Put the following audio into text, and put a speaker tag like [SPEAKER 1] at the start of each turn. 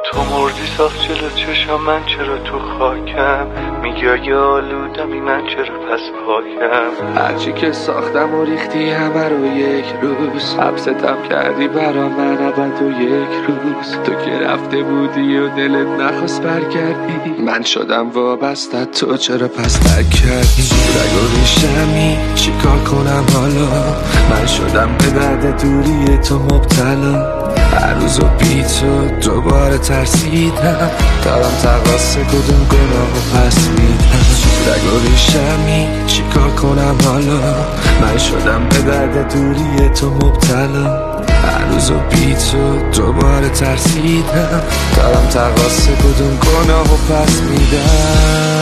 [SPEAKER 1] تو مردی صاف جلو چشم، من چرا تو خاکم؟ میگی اگه آلودمی من چرا پس پاکم؟ هرچی که ساختم و ریختی همه رو یک روز، حبستم کردی برا من ابد و یک روز. تو که رفته بودی و دلت نخواست برگردی، من شدم وابسته تو چرا پس ترک کردی؟ رگ و ریشمی چیکار کنم حالا؟ من شدم به درد دوری تو مبتلا. هر روز و بی تو دوباره ترسیدم، دارم تقاصه کدوم گناه و پس میدم. رگ و ریشمی چیکار کنم حالا؟ من شدم به درد دوری تو مبتلا. هر روز و بی تو دوباره ترسیدم، دارم تقاصه کدوم گناه و پس میدم.